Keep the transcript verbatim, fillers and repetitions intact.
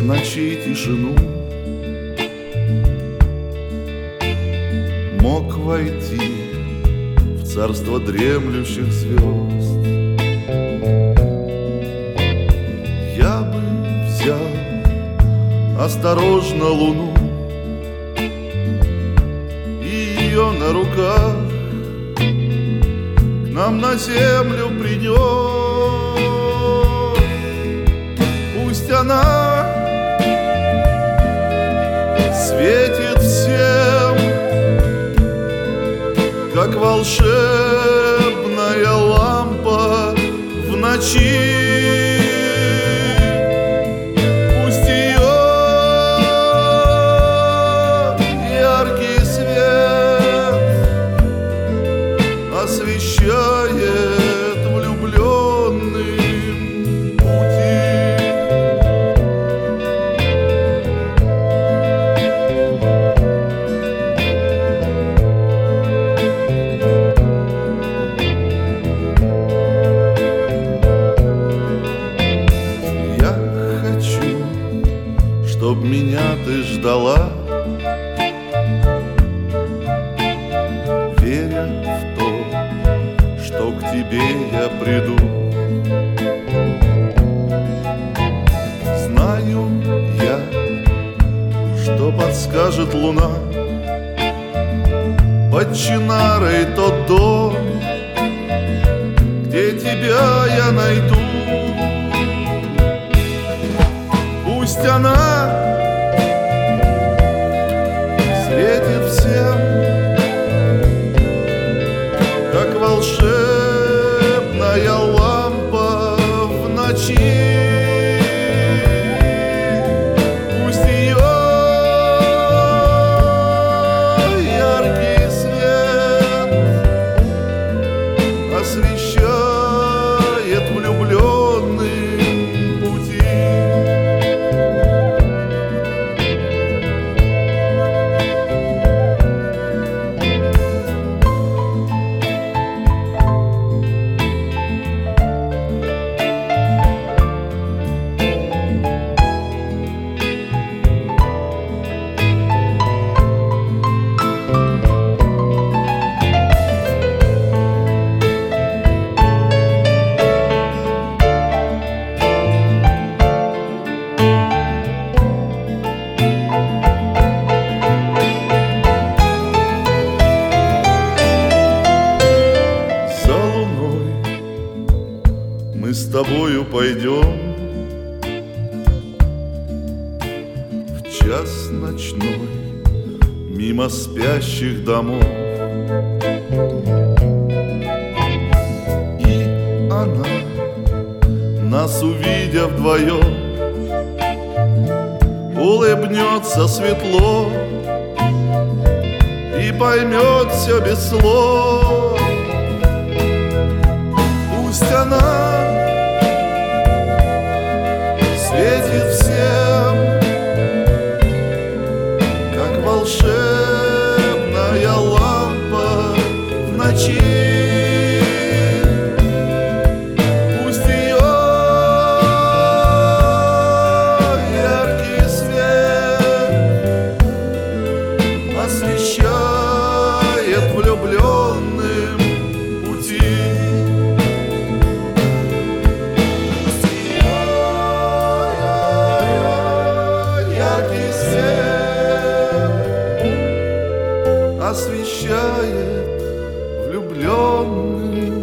ночей тишину, мог войти в царство дремлющих звезд. Я бы взял осторожно луну и ее на руках к нам на землю принес. Пусть она светит всем, как волшебная лампа в ночи. Пусть ее яркий свет освещает влюбленным пути. Чтоб меня ты ждала, веря в то, что к тебе я приду. Знаю я, что подскажет луна, под Чинарой тот дом, где тебя я найду. Пусть она светит всем, как волшебная лампа в ночи. Пусть ее яркий свет освещает влюбленным пути. Мы с тобою пойдем в час ночной мимо спящих домов, и она, нас увидя вдвоем, улыбнется светло и поймет все без слов. Пусть она светит всем, как волшебная лампа в ночи. Пусть ее яркий свет освещает влюбленным пути. Освещает влюбленным